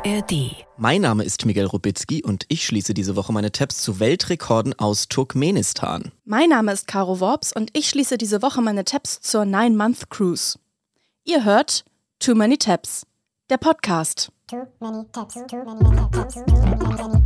ARD. Mein Name ist Miguel Rubitzky und ich schließe diese Woche meine Tabs zu Weltrekorden aus Turkmenistan. Mein Name ist Caro Worps und ich schließe diese Woche meine Tabs zur 9-Month-Cruise. Ihr hört Too Many Tabs, der Podcast. Too many tabs, too many tabs, too many.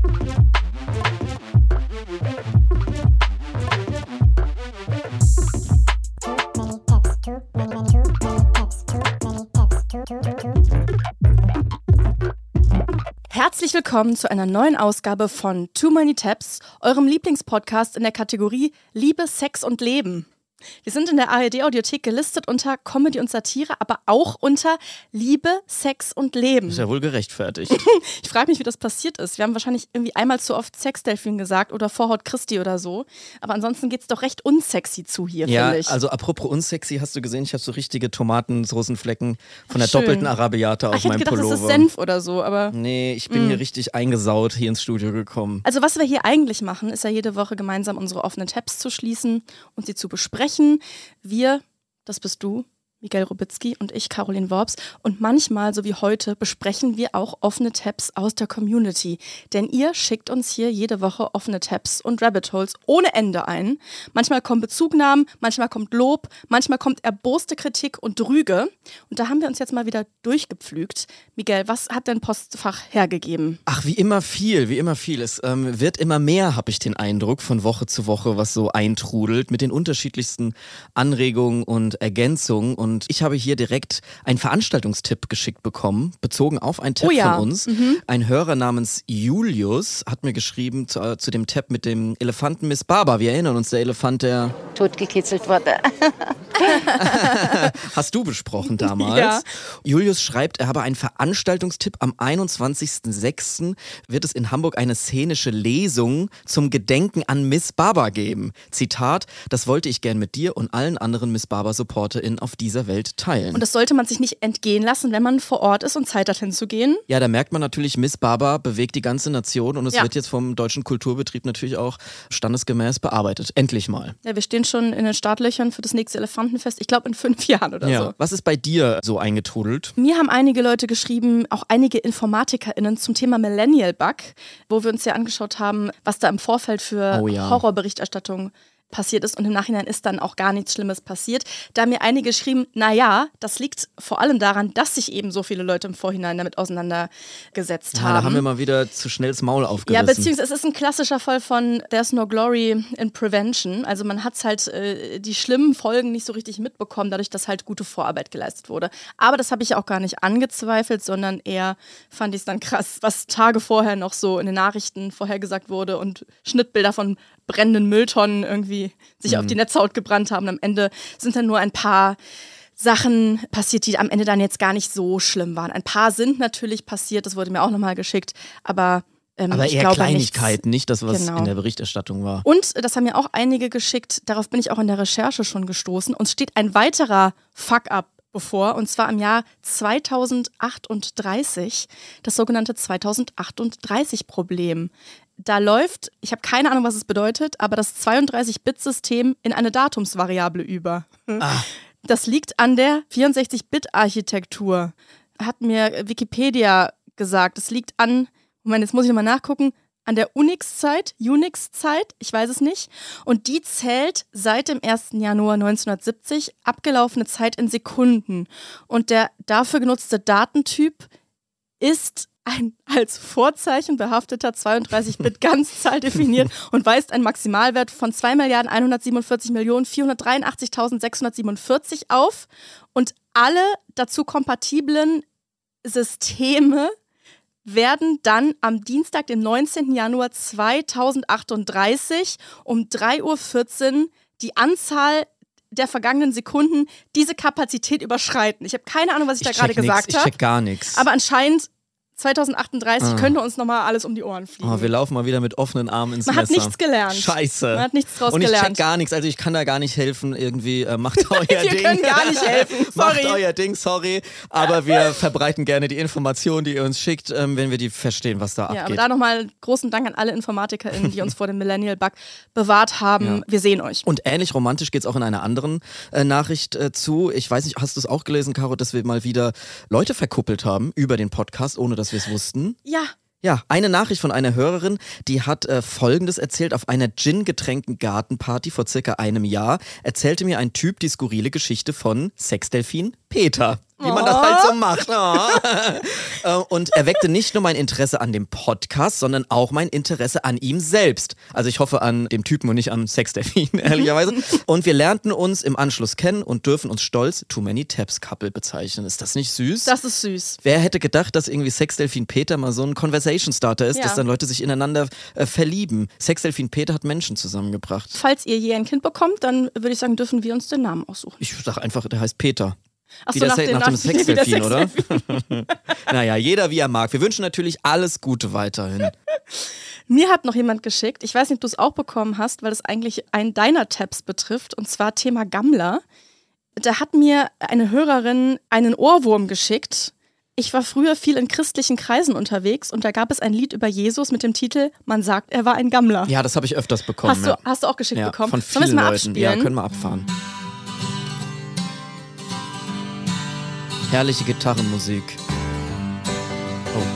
Herzlich willkommen zu einer neuen Ausgabe von Too Many Tabs, eurem Lieblingspodcast in der Kategorie Liebe, Sex und Leben. Wir sind in der ARD-Audiothek gelistet unter Comedy und Satire, aber auch unter Liebe, Sex und Leben. Ist ja wohl gerechtfertigt. Ich frage mich, wie das passiert ist. Wir haben wahrscheinlich irgendwie einmal zu oft Sexdelfin gesagt oder Vorhaut Christi oder so. Aber ansonsten geht es doch recht unsexy zu hier, finde ich. Ja, also apropos unsexy, hast du gesehen, ich habe so richtige Tomatensoßenflecken von der Schön. doppelten Arabiata auf Ich hätte meinem gedacht, Pullover. das ist Senf oder so, aber... Nee, ich bin hier richtig eingesaut hier ins Studio gekommen. Also was wir hier eigentlich machen, ist ja jede Woche gemeinsam unsere offenen Tabs zu schließen und sie zu besprechen. Wir, das bist du, Miguel Rubitzky, und ich, Caroline Worps. Und manchmal, so wie heute, besprechen wir auch offene Tabs aus der Community. Denn ihr schickt uns hier jede Woche offene Tabs und Rabbit Holes ohne Ende ein. Manchmal kommen Bezugnahmen, manchmal kommt Lob, manchmal kommt erboste Kritik und Rüge. Und da haben wir uns jetzt mal wieder durchgepflügt. Miguel, was hat dein Postfach hergegeben? Ach, wie immer viel. Es wird immer mehr, habe ich den Eindruck, von Woche zu Woche, was so eintrudelt, mit den unterschiedlichsten Anregungen und Ergänzungen. Und ich habe hier direkt einen Veranstaltungstipp geschickt bekommen, bezogen auf einen Tab von uns. Ein Hörer namens Julius hat mir geschrieben zu dem Tab mit dem Elefanten Miss Baba. Wir erinnern uns, der Elefant, der... Totgekitzelt wurde. Hast du besprochen damals. Ja. Julius schreibt, er habe einen Veranstaltungstipp. Am 21.06. wird es in Hamburg eine szenische Lesung zum Gedenken an Miss Baba geben. Zitat, das wollte ich gern mit dir und allen anderen Miss Baba-SupporterInnen auf dieser Welt teilen. Und das sollte man sich nicht entgehen lassen, wenn man vor Ort ist und Zeit hat hinzugehen. Ja, da merkt man natürlich, Miss Baba bewegt die ganze Nation und es Ja. wird jetzt vom Deutschen Kulturbetrieb natürlich auch standesgemäß bearbeitet. Endlich mal. Ja, wir stehen schon in den Startlöchern für das nächste Elefantenfest. Ich glaube in 5 Jahren oder so. Was ist bei dir so eingetrudelt? Mir haben einige Leute geschrieben, auch einige InformatikerInnen zum Thema Millennial Bug, wo wir uns ja angeschaut haben, was da im Vorfeld für Horrorberichterstattung passiert ist und im Nachhinein ist dann auch gar nichts Schlimmes passiert. Da haben mir einige geschrieben, naja, das liegt vor allem daran, dass sich eben so viele Leute im Vorhinein damit auseinandergesetzt haben. Da haben wir mal wieder zu schnell das Maul aufgerissen. Ja, beziehungsweise es ist ein klassischer Fall von There's no glory in prevention. Also man hat halt die schlimmen Folgen nicht so richtig mitbekommen, dadurch, dass halt gute Vorarbeit geleistet wurde. Aber das habe ich auch gar nicht angezweifelt, sondern eher fand ich es dann krass, was Tage vorher noch so in den Nachrichten vorhergesagt wurde und Schnittbilder von brennenden Mülltonnen irgendwie sich auf die Netzhaut gebrannt haben. Am Ende sind dann nur ein paar Sachen passiert, die am Ende dann jetzt gar nicht so schlimm waren. Ein paar sind natürlich passiert, das wurde mir auch nochmal geschickt, aber ich eher glaube Kleinigkeiten, nichts. nicht das, was Genau. in der Berichterstattung war. Und das haben mir auch einige geschickt, darauf bin ich auch in der Recherche schon gestoßen. Uns steht ein weiterer Fuck-up bevor, und zwar im Jahr 2038, das sogenannte 2038-Problem. Da läuft, ich habe keine Ahnung, was es bedeutet, aber das 32-Bit-System in eine Datumsvariable über. Das liegt an der 64-Bit-Architektur, hat mir Wikipedia gesagt. Es liegt an, Moment, jetzt muss ich nochmal nachgucken, an der Unix-Zeit, ich weiß es nicht. Und die zählt seit dem 1. Januar 1970 abgelaufene Zeit in Sekunden. Und der dafür genutzte Datentyp ist ein als Vorzeichen behafteter 32-Bit-Ganzzahl definiert und weist einen Maximalwert von 2.147.483.647 auf. Und alle dazu kompatiblen Systeme werden dann am Dienstag, dem 19. Januar 2038 um 3.14 Uhr die Anzahl der vergangenen Sekunden diese Kapazität überschreiten. Ich habe keine Ahnung, was ich da gerade gesagt habe. Ich check gar nichts. Aber anscheinend 2038 könnte uns nochmal alles um die Ohren fliegen. Oh, wir laufen mal wieder mit offenen Armen ins Man Messer. hat nichts gelernt. Scheiße. Man hat nichts draus Und ich gelernt. check gar nichts, also ich kann da gar nicht helfen. Irgendwie macht euer Ding. Wir können gar nicht helfen, sorry. Macht euer Ding, sorry. Aber wir verbreiten gerne die Informationen, die ihr uns schickt, wenn wir die verstehen, was da abgeht. Ja, aber da nochmal großen Dank an alle InformatikerInnen, die uns vor dem Millennial Bug bewahrt haben. Ja. Wir sehen euch. Und ähnlich romantisch geht es auch in einer anderen Nachricht zu. Ich weiß nicht, hast du es auch gelesen, Caro, dass wir mal wieder Leute verkuppelt haben über den Podcast, ohne dass dass wir es wussten. Ja. Ja, eine Nachricht von einer Hörerin, die hat Folgendes erzählt. Auf einer Gin-getränkten Gartenparty vor circa einem Jahr erzählte mir ein Typ die skurrile Geschichte von Sexdelfin Peter. Wie man das halt so macht. Und er weckte nicht nur mein Interesse an dem Podcast, sondern auch mein Interesse an ihm selbst. Also ich hoffe an dem Typen und nicht an Sexdelfin, ehrlicherweise. Und wir lernten uns im Anschluss kennen und dürfen uns stolz Too Many Tabs Couple bezeichnen. Ist das nicht süß? Das ist süß. Wer hätte gedacht, dass irgendwie Sexdelfin Peter mal so ein Conversation Starter ist, dass dann Leute sich ineinander verlieben. Sexdelfin Peter hat Menschen zusammengebracht. Falls ihr je ein Kind bekommt, dann würde ich sagen, dürfen wir uns den Namen aussuchen. Ich sag einfach, der heißt Peter. Achso, nach dem Sexdelfin, oder? Naja, jeder wie er mag. Wir wünschen natürlich alles Gute weiterhin. Mir hat noch jemand geschickt, ich weiß nicht, ob du es auch bekommen hast, weil es eigentlich einen deiner Tabs betrifft, und zwar Thema Gammler. Da hat mir eine Hörerin einen Ohrwurm geschickt. Ich war früher viel in christlichen Kreisen unterwegs und da gab es ein Lied über Jesus mit dem Titel Man sagt, er war ein Gammler. Ja, das habe ich öfters bekommen. Hast du auch geschickt bekommen? Von vielen Sollen wir es mal Leuten. abspielen? Ja, können wir abfahren. Herrliche Gitarrenmusik. Oh.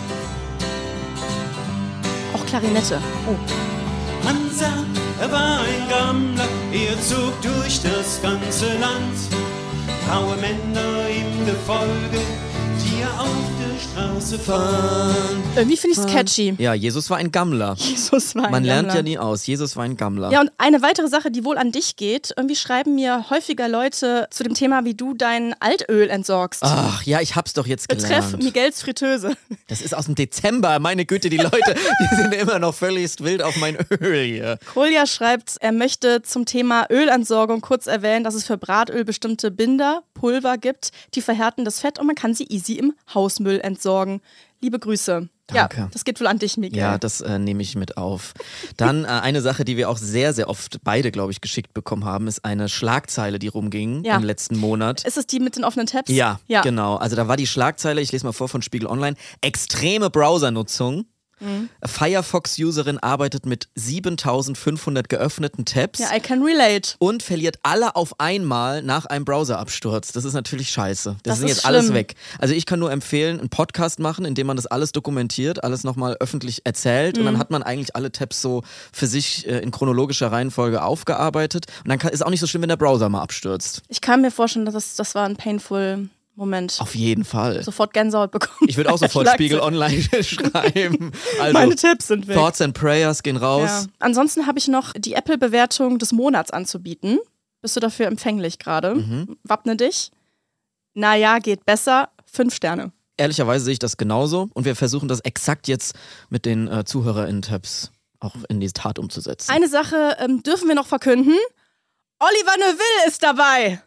Auch Klarinette. Oh. Man sagt, er war ein Gammler, er zog durch das ganze Land. Graue Männer im Gefolge, die er auf der Straße fand. Irgendwie finde ich es catchy. Ja, Jesus war ein Gammler. Jesus war ein Man lernt Gammler. ja nie aus. Jesus war ein Gammler. Ja, und eine weitere Sache, die wohl an dich geht. Irgendwie schreiben mir häufiger Leute zu dem Thema, wie du dein Altöl entsorgst. Ach ja, ich hab's doch jetzt Betreff gelernt. Miguels Fritteuse. Das ist aus dem Dezember. Meine Güte, die Leute, die sind immer noch völlig wild auf mein Öl hier. Kolja schreibt, er möchte zum Thema Ölentsorgung kurz erwähnen, dass es für Bratöl bestimmte Binder, Pulver gibt, die verhärten das Fett und man kann sie easy im Hausmüll entsorgen. Liebe Grüße. Danke. Ja, das geht wohl an dich, Miguel. Ja, das nehme ich mit auf. Dann eine Sache, die wir auch sehr, sehr oft beide, glaube ich, geschickt bekommen haben, ist eine Schlagzeile, die rumging im letzten Monat. Ist es die mit den offenen Tabs? Ja, genau. Also da war die Schlagzeile, ich lese mal vor von Spiegel Online, extreme Browsernutzung. Firefox-Userin arbeitet mit 7500 geöffneten Tabs. Ja, I can relate. Und verliert alle auf einmal nach einem Browserabsturz. Das ist natürlich scheiße. Das ist jetzt schlimm. alles weg. Also ich kann nur empfehlen, einen Podcast machen, in dem man das alles dokumentiert, alles nochmal öffentlich erzählt und dann hat man eigentlich alle Tabs so für sich in chronologischer Reihenfolge aufgearbeitet und dann ist auch nicht so schlimm, wenn der Browser mal abstürzt. Ich kann mir vorstellen, dass das war ein painful Moment. Auf jeden Fall. Sofort Gänsehaut bekommen. Ich würde auch sofort Spiegel Online schreiben. Also, meine Tipps sind weg. Thoughts and Prayers gehen raus. Ja. Ansonsten habe ich noch die Apple-Bewertung des Monats anzubieten. Bist du dafür empfänglich gerade? Wappne dich. Naja, geht besser. 5 Sterne. Ehrlicherweise sehe ich das genauso und wir versuchen das exakt jetzt mit den ZuhörerInnen-Tabs auch in die Tat umzusetzen. Eine Sache dürfen wir noch verkünden. Oliver Neuville ist dabei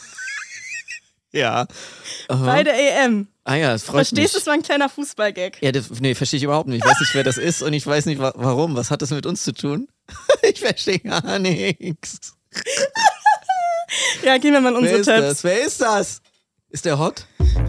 Ja. bei der EM. Ah ja, das freut mich. Verstehst du, es war ein kleiner Fußballgag. Ja, nee, verstehe ich überhaupt nicht. Ich weiß nicht, wer das ist und ich weiß nicht, warum. Was hat das mit uns zu tun? Ich verstehe gar nichts. Ja, gehen wir mal in unsere Tabs. Wer ist das? Ist der hot?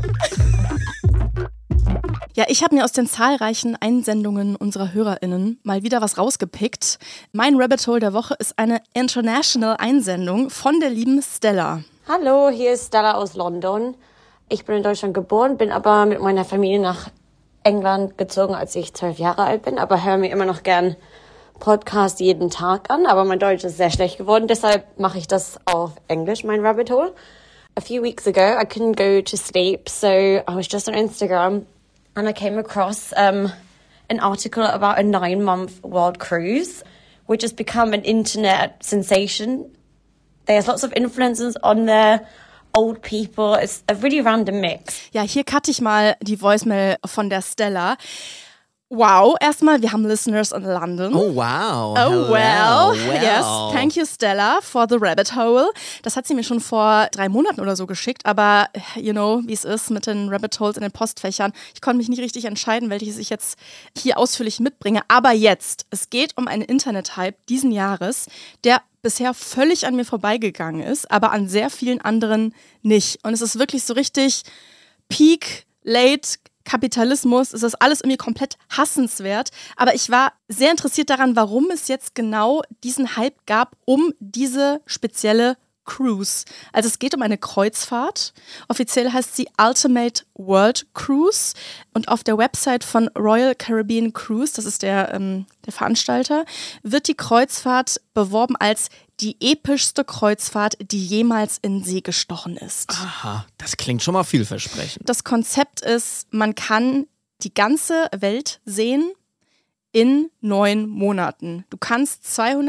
Ja, ich habe mir aus den zahlreichen Einsendungen unserer HörerInnen mal wieder was rausgepickt. Mein Rabbit Hole der Woche ist eine International-Einsendung von der lieben Stella. Hallo, hier ist Stella aus London. Ich bin in Deutschland geboren, bin aber mit meiner Familie nach England gezogen, als ich 12 Jahre alt bin, aber höre mir immer noch gern Podcast jeden Tag an, aber mein Deutsch ist sehr schlecht geworden, deshalb mache ich das auf Englisch, mein Rabbit Hole. A few weeks ago, I couldn't go to sleep, so I was just on Instagram and I came across an article about a 9-month world cruise, which has become an internet sensation. There's lots of influencers on there, old people. It's a really random mix. Ja, hier cutte ich mal die Voicemail von der Stella. Wow, erstmal, wir haben Listeners in London. Oh, wow. Oh, Hello. well. Yes, thank you, Stella, for the rabbit hole. Das hat sie mir schon vor 3 Monaten oder so geschickt, aber you know, wie es ist mit den Rabbit Holes in den Postfächern. Ich konnte mich nicht richtig entscheiden, welches ich jetzt hier ausführlich mitbringe. Aber jetzt, es geht um einen Internet-Hype diesen Jahres, der bisher völlig an mir vorbeigegangen ist, aber an sehr vielen anderen nicht. Und es ist wirklich so richtig Peak, Late Kapitalismus, es ist alles irgendwie komplett hassenswert, aber ich war sehr interessiert daran, warum es jetzt genau diesen Hype gab um diese spezielle Cruise. Also es geht um eine Kreuzfahrt. Offiziell heißt sie Ultimate World Cruise. Und auf der Website von Royal Caribbean Cruise, das ist der Veranstalter, wird die Kreuzfahrt beworben als die epischste Kreuzfahrt, die jemals in See gestochen ist. Aha, das klingt schon mal vielversprechend. Das Konzept ist, man kann die ganze Welt sehen in 9 Monaten. Du kannst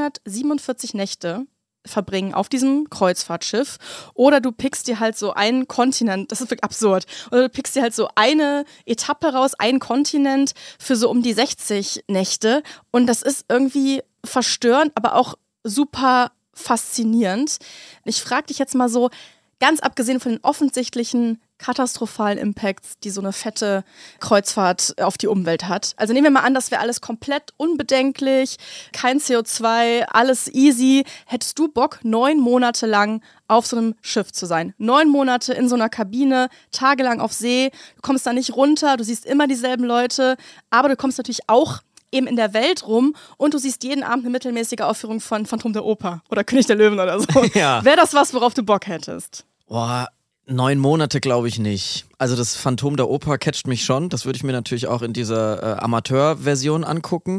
247 Nächte verbringen auf diesem Kreuzfahrtschiff oder du pickst dir halt so einen Kontinent, das ist wirklich absurd, oder du pickst dir halt so eine Etappe raus, einen Kontinent für so um die 60 Nächte und das ist irgendwie verstörend, aber auch super faszinierend. Ich frage dich jetzt mal so, ganz abgesehen von den offensichtlichen katastrophalen Impacts, die so eine fette Kreuzfahrt auf die Umwelt hat. Also nehmen wir mal an, das wäre alles komplett unbedenklich, kein CO2, alles easy. Hättest du Bock, 9 Monate lang auf so einem Schiff zu sein? 9 Monate in so einer Kabine, tagelang auf See, du kommst da nicht runter, du siehst immer dieselben Leute, aber du kommst natürlich auch eben in der Welt rum und du siehst jeden Abend eine mittelmäßige Aufführung von Phantom der Oper oder König der Löwen oder so. Ja. Wäre das was, worauf du Bock hättest? Boah, 9 Monate glaube ich nicht. Also das Phantom der Oper catcht mich schon. Das würde ich mir natürlich auch in dieser Amateurversion angucken.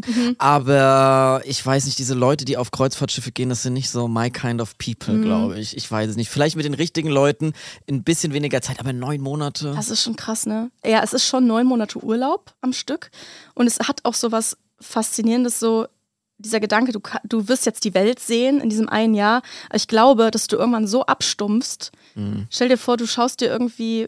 Aber ich weiß nicht, diese Leute, die auf Kreuzfahrtschiffe gehen, das sind nicht so my kind of people, glaube ich. Ich weiß es nicht. Vielleicht mit den richtigen Leuten in ein bisschen weniger Zeit, aber 9 Monate. Das ist schon krass, ne? Ja, es ist schon 9 Monate Urlaub am Stück. Und es hat auch so was Faszinierendes, so dieser Gedanke, du wirst jetzt die Welt sehen in diesem einen Jahr. Aber ich glaube, dass du irgendwann so abstumpfst. Stell dir vor, du schaust dir irgendwie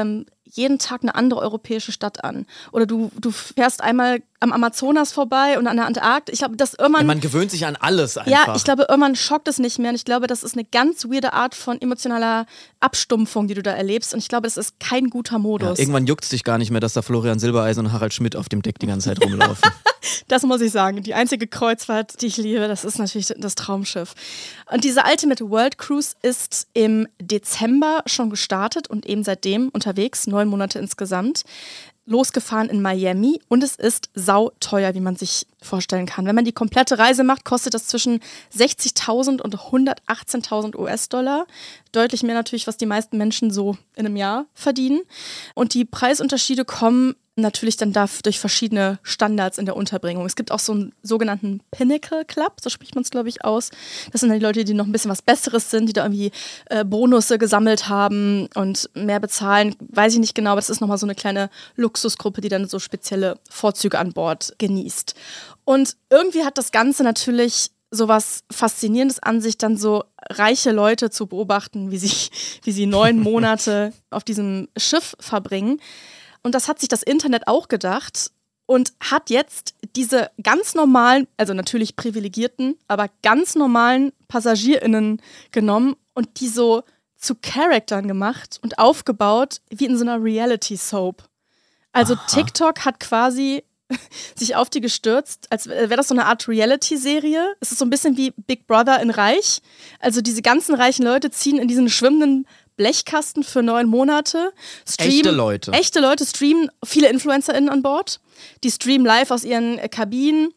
jeden Tag eine andere europäische Stadt an. Oder du fährst einmal am Amazonas vorbei und an der Antarktis. Ich glaube, dass irgendwann... Ja, man gewöhnt sich an alles einfach. Ja, ich glaube, irgendwann schockt es nicht mehr. Und ich glaube, das ist eine ganz weirde Art von emotionaler Abstumpfung, die du da erlebst. Und ich glaube, das ist kein guter Modus. Ja, irgendwann juckt es dich gar nicht mehr, dass da Florian Silbereisen und Harald Schmidt auf dem Deck die ganze Zeit rumlaufen. Das muss ich sagen. Die einzige Kreuzfahrt, die ich liebe, das ist natürlich das Traumschiff. Und diese Ultimate World Cruise ist im Dezember schon gestartet und eben seitdem unterwegs, 9 Monate insgesamt. Losgefahren in Miami und es ist sauteuer, wie man sich vorstellen kann. Wenn man die komplette Reise macht, kostet das zwischen 60.000 und 118.000 US-Dollar. Deutlich mehr natürlich, was die meisten Menschen so in einem Jahr verdienen. Und die Preisunterschiede kommen natürlich dann durch verschiedene Standards in der Unterbringung. Es gibt auch so einen sogenannten Pinnacle Club, so spricht man es, glaube ich, aus. Das sind dann die Leute, die noch ein bisschen was Besseres sind, die da irgendwie Bonusse gesammelt haben und mehr bezahlen. Weiß ich nicht genau, aber das ist nochmal so eine kleine Luxusgruppe, die dann so spezielle Vorzüge an Bord genießt. Und irgendwie hat das Ganze natürlich sowas Faszinierendes an sich, dann so reiche Leute zu beobachten, wie sie 9 Monate auf diesem Schiff verbringen. Und das hat sich das Internet auch gedacht und hat jetzt diese ganz normalen, also natürlich privilegierten, aber ganz normalen PassagierInnen genommen und die so zu Charaktern gemacht und aufgebaut wie in so einer Reality-Soap. Also TikTok hat quasi sich auf die gestürzt, als wäre das so eine Art Reality-Serie. Es ist so ein bisschen wie Big Brother in Reich. Also diese ganzen reichen Leute ziehen in diesen schwimmenden Blechkasten für 9 Monate. Echte Leute. Echte Leute streamen, viele InfluencerInnen an Bord. Die streamen live aus ihren Kabinen.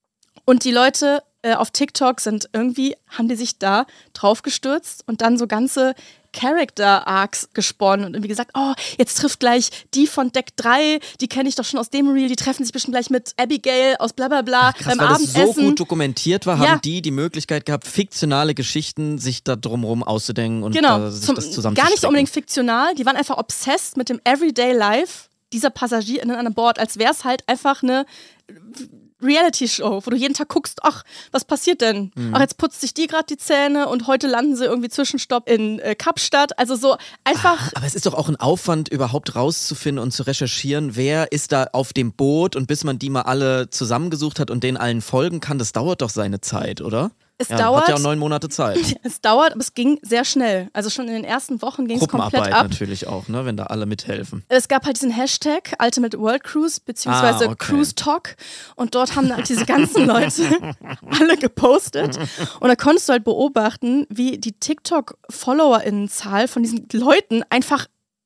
Und die Leute auf TikTok haben die sich da drauf gestürzt und dann so ganze Character-Arcs gesponnen und irgendwie gesagt, oh, jetzt trifft gleich die von Deck 3, die kenne ich doch schon aus dem Reel, die treffen sich bestimmt gleich mit Abigail aus blablabla beim Abendessen. Weil das so gut dokumentiert war, haben die Möglichkeit gehabt, fiktionale Geschichten sich da drumherum auszudenken und sich das zusammenzustecken. Gar nicht unbedingt fiktional, die waren einfach obsessed mit dem Everyday Life dieser PassagierInnen an Bord, als wäre es halt einfach eine Reality-Show, wo du jeden Tag guckst, ach, was passiert denn? Ach, jetzt putzt sich die gerade die Zähne und heute landen sie irgendwie Zwischenstopp in Kapstadt. Also so einfach... Aber es ist doch auch ein Aufwand, überhaupt rauszufinden und zu recherchieren, wer ist da auf dem Boot und bis man die mal alle zusammengesucht hat und denen allen folgen kann, das dauert doch seine Zeit, oder? Es dauert. Hat ja auch 9 Monate Zeit. Es dauert, aber es ging sehr schnell. Also schon in den ersten Wochen ging es komplett ab. Natürlich auch, ne, wenn da alle mithelfen. Es gab halt diesen Hashtag Ultimate World Cruise beziehungsweise Cruise Talk und dort haben halt diese ganzen Leute alle gepostet und da konntest du halt beobachten, wie die TikTok-FollowerInnen-Zahl von diesen Leuten einfach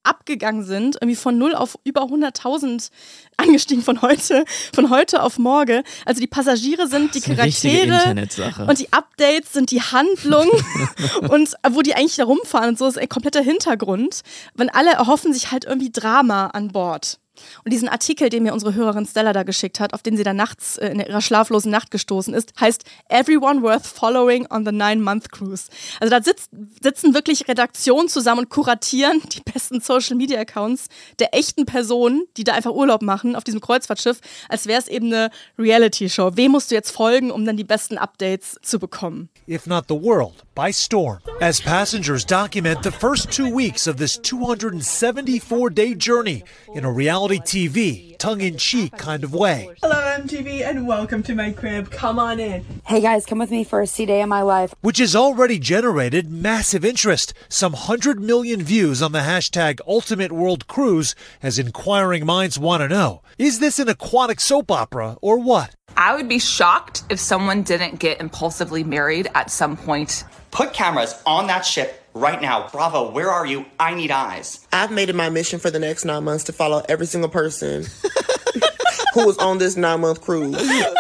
abgegangen sind, irgendwie von 0 auf über 100.000 angestiegen von heute auf morgen. Also die Passagiere sind die Charaktere und die Updates sind die Handlung und wo die eigentlich da rumfahren und so ist ein kompletter Hintergrund. Wenn alle erhoffen sich halt irgendwie Drama an Bord. Und diesen Artikel, den mir unsere Hörerin Stella da geschickt hat, auf den sie da nachts in ihrer schlaflosen Nacht gestoßen ist, heißt Everyone Worth Following on the 9-Month Cruise. Also da sitzen wirklich Redaktionen zusammen und kuratieren die besten Social-Media-Accounts der echten Personen, die da einfach Urlaub machen auf diesem Kreuzfahrtschiff, als wäre es eben eine Reality-Show. Wem musst du jetzt folgen, um dann die besten Updates zu bekommen? If not the world, by storm, as passengers document the first 2 weeks of this 274-day journey in a reality TV, tongue-in-cheek kind of way. Hello MTV and welcome to my crib. Come on in. Hey guys, come with me for a sea day of my life. Which has already generated massive interest. Some 100 million views on the hashtag Ultimate World Cruise as inquiring minds want to know. Is this an aquatic soap opera or what? I would be shocked if someone didn't get impulsively married at some point. Put cameras on that ship right now. Bravo, where are you? I need eyes. I've made it my mission for the next 9 months to follow every single person who was on this 9-month cruise.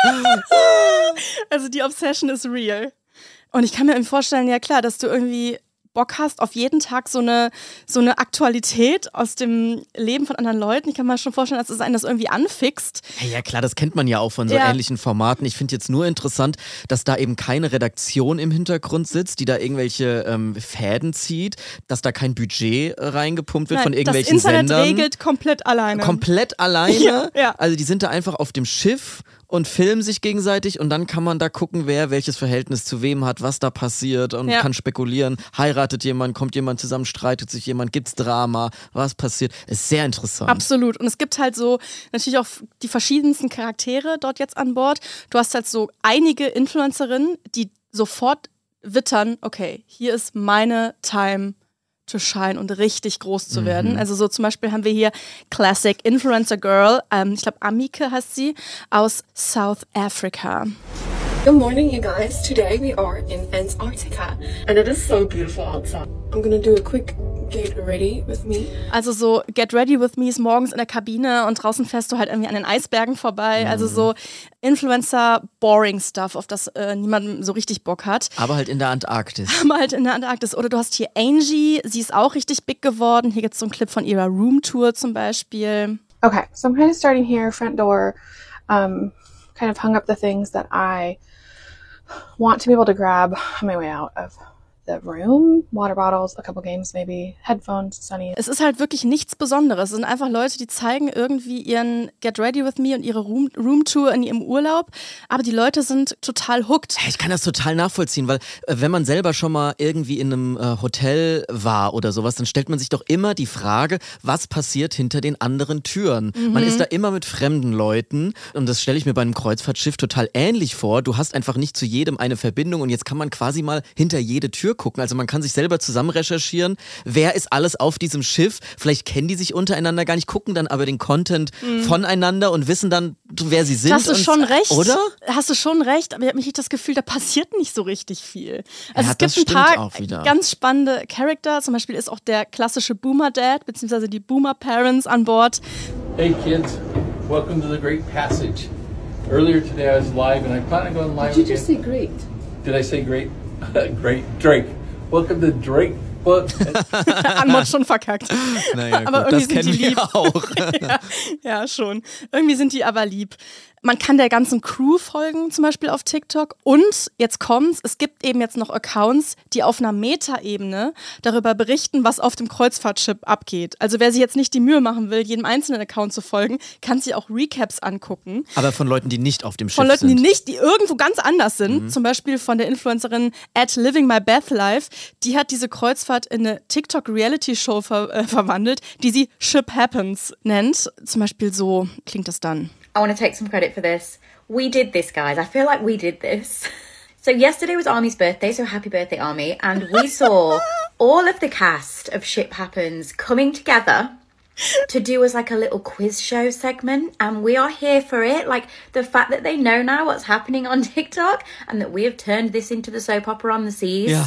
Also die Obsession ist real. Und ich kann mir vorstellen, ja klar, dass du irgendwie Bock hast auf jeden Tag so eine Aktualität aus dem Leben von anderen Leuten. Ich kann mir schon vorstellen, dass es einen das irgendwie anfixt. Ja klar, das kennt man ja auch von so ähnlichen Formaten. Ich finde jetzt nur interessant, dass da eben keine Redaktion im Hintergrund sitzt, die da irgendwelche Fäden zieht, dass da kein Budget reingepumpt wird von irgendwelchen Sendern. Das Internet regelt komplett alleine. Komplett alleine? Ja. Also die sind da einfach auf dem Schiff und filmen sich gegenseitig und dann kann man da gucken, wer welches Verhältnis zu wem hat, was da passiert und kann spekulieren. Heiratet jemand, kommt jemand zusammen, streitet sich jemand, gibt's Drama, was passiert. Ist sehr interessant. Absolut. Und es gibt halt so natürlich auch die verschiedensten Charaktere dort jetzt an Bord. Du hast halt so einige Influencerinnen, die sofort wittern, okay, hier ist meine Time to shine und richtig groß zu werden. Also so zum Beispiel haben wir hier Classic Influencer Girl, ich glaube Amike heißt sie, aus South Africa. Good morning, you guys. Today we are in Antarctica and it is so beautiful outside. I'm gonna do a quick get ready with me. Also so Get Ready with Me ist morgens in der Kabine und draußen fährst du halt irgendwie an den Eisbergen vorbei. Also so Influencer-Boring-Stuff, auf das niemand so richtig Bock hat. Aber halt in der Antarktis. Oder du hast hier Angie, sie ist auch richtig big geworden. Hier gibt es so einen Clip von ihrer Roomtour zum Beispiel. Okay, so I'm kind of starting here, front door, kind of hung up the things that I want to be able to grab on my way out of the room, water bottles, a couple games maybe, headphones, sunny. Es ist halt wirklich nichts Besonderes. Es sind einfach Leute, die zeigen irgendwie ihren Get Ready With Me und ihre Roomtour in ihrem Urlaub. Aber die Leute sind total hooked. Ich kann das total nachvollziehen, weil wenn man selber schon mal irgendwie in einem Hotel war oder sowas, dann stellt man sich doch immer die Frage, was passiert hinter den anderen Türen? Man ist da immer mit fremden Leuten und das stelle ich mir bei einem Kreuzfahrtschiff total ähnlich vor. Du hast einfach nicht zu jedem eine Verbindung und jetzt kann man quasi mal hinter jede Tür gucken. Also man kann sich selber zusammen recherchieren, wer ist alles auf diesem Schiff. Vielleicht kennen die sich untereinander gar nicht, gucken dann aber den Content voneinander und wissen dann, wer sie sind. Hast du schon recht. Oder? Hast du schon recht, aber ich habe nicht das Gefühl, da passiert nicht so richtig viel. Also ja, es gibt ein paar ganz spannende Charakter. Zum Beispiel ist auch der klassische Boomer-Dad, beziehungsweise die Boomer-Parents an Bord. Hey kids, welcome to the Great Passage. Earlier today I was live and I plan on going live again. Did you just say great? Did I say great? Great. Drake. Welcome to Drake Book. Anmod schon verkackt. Naja, aber gut, irgendwie das sind die lieb. Auch. ja, schon. Irgendwie sind die aber lieb. Man kann der ganzen Crew folgen, zum Beispiel auf TikTok. Und jetzt kommt's, es gibt eben jetzt noch Accounts, die auf einer Meta-Ebene darüber berichten, was auf dem Kreuzfahrtschiff abgeht. Also wer sich jetzt nicht die Mühe machen will, jedem einzelnen Account zu folgen, kann sich auch Recaps angucken. Aber von Leuten, die nicht auf dem Schiff sind. Von Leuten, sind. die irgendwo ganz anders sind. Zum Beispiel von der Influencerin @LivingMyBethLife. Die hat diese Kreuzfahrt in eine TikTok-Reality-Show verwandelt, die sie Ship Happens nennt. Zum Beispiel so klingt das dann. I want to take some credit for this. We did this, guys. I feel like we did this. So yesterday was Army's birthday, so happy birthday, Army. And we saw all of the cast of Ship Happens coming together to do as like a little quiz show segment. And we are here for it. Like the fact that they know now what's happening on TikTok and that we have turned this into the soap opera on the seas. Ja.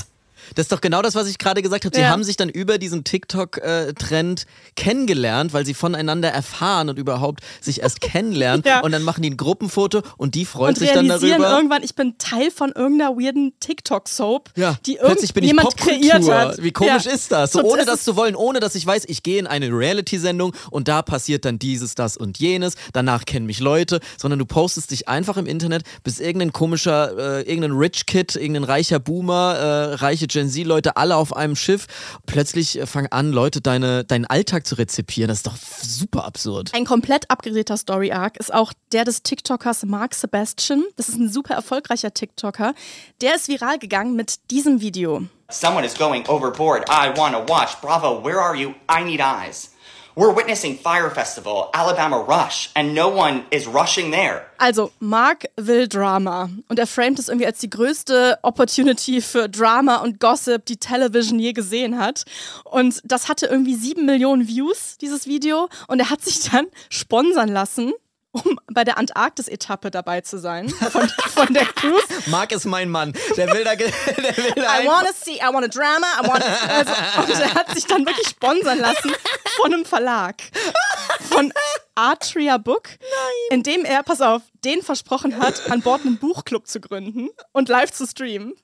Das ist doch genau das, was ich gerade gesagt habe. Sie haben sich dann über diesen TikTok-Trend kennengelernt, weil sie voneinander erfahren und überhaupt sich erst kennenlernen. Und dann machen die ein Gruppenfoto und die freut sich dann darüber. Und irgendwann, ich bin Teil von irgendeiner weirden TikTok-Soap, die plötzlich bin ich irgendjemand kreiert hat. Wie komisch ist das? So, ohne das zu wollen, ohne dass ich weiß, ich gehe in eine Reality-Sendung und da passiert dann dieses, das und jenes. Danach kennen mich Leute. Sondern du postest dich einfach im Internet, bis irgendein komischer, irgendein Rich Kid, irgendein reicher Boomer, reiche Gen Z-Leute, alle auf einem Schiff. Plötzlich fangen an, Leute deinen Alltag zu rezipieren. Das ist doch super absurd. Ein komplett abgedrehter Story-Arc ist auch der des TikTokers Mark Sebastian. Das ist ein super erfolgreicher TikToker. Der ist viral gegangen mit diesem Video. Someone is going overboard. I wanna watch. Bravo, where are you? I need eyes. We're witnessing Fire Festival, Alabama Rush, and no one is rushing there. Also, Mark will Drama und er framet es irgendwie als die größte Opportunity für Drama und Gossip, die Television je gesehen hat. Und das hatte irgendwie 7 Millionen Views, dieses Video. Und er hat sich dann sponsern lassen, um bei der Antarktis-Etappe dabei zu sein, von der Cruise. Mark ist mein Mann. Der will da I want a drama, und er hat sich dann wirklich sponsern lassen von einem Verlag. Von Atria Book, in dem er, pass auf, denen versprochen hat, an Bord einen Buchclub zu gründen und live zu streamen.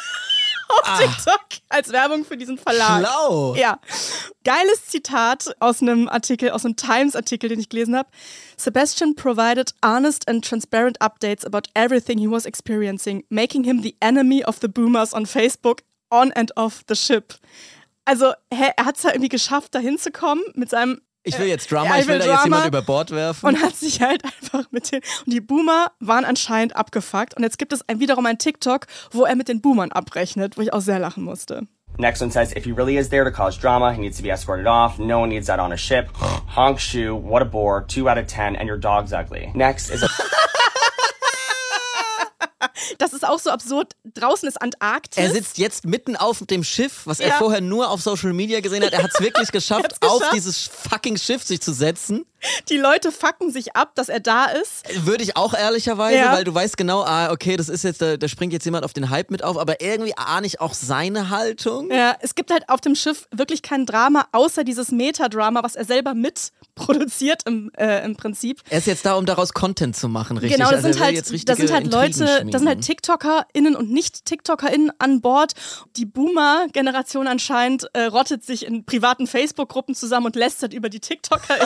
Auf TikTok als Werbung für diesen Verlag. Schlau. Ja. Geiles Zitat aus einem Artikel, aus einem Times-Artikel, den ich gelesen habe. Sebastian provided honest and transparent updates about everything he was experiencing, making him the enemy of the boomers on Facebook on and off the ship. Also, er hat es ja irgendwie geschafft, da hinzukommen mit seinem ich will jetzt Drama, ich will da jetzt jemand über Bord werfen. Und hat sich halt einfach mit den... Und die Boomer waren anscheinend abgefuckt. Und jetzt gibt es wiederum ein TikTok, wo er mit den Boomern abrechnet, wo ich auch sehr lachen musste. Next one says, if he really is there to cause drama, he needs to be escorted off. No one needs that on a ship. Honk shoe, what a bore, 2 out of 10, and your dog's ugly. Next is a... Das ist auch so absurd. Draußen ist Antarktis. Er sitzt jetzt mitten auf dem Schiff, was er vorher nur auf Social Media gesehen hat. Er hat es wirklich geschafft, auf dieses fucking Schiff sich zu setzen. Die Leute fucken sich ab, dass er da ist. Würde ich auch ehrlicherweise, weil du weißt genau, okay, das ist jetzt, da springt jetzt jemand auf den Hype mit auf, aber irgendwie ahne ich auch seine Haltung. Ja, es gibt halt auf dem Schiff wirklich kein Drama, außer dieses Metadrama, was er selber mitproduziert im Prinzip. Er ist jetzt da, um daraus Content zu machen, richtig? Genau, das sind halt Leute, das sind halt TikTokerInnen und Nicht-TikTokerInnen an Bord. Die Boomer-Generation anscheinend rottet sich in privaten Facebook-Gruppen zusammen und lästert über die TikTokerInnen.